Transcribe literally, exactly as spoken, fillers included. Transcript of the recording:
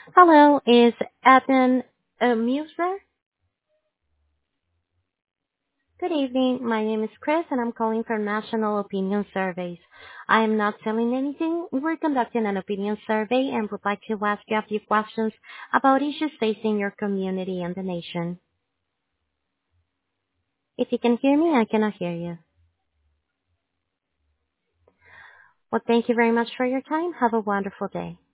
Hello, is Adnan uh, Muser? Good evening. My name is Chris, and I'm calling from National Opinion Surveys. I am not selling anything. We're conducting an opinion survey and would like to ask you a few questions about issues facing your community and the nation. If you can hear me, I cannot hear you. Well, thank you very much for your time. Have a wonderful day.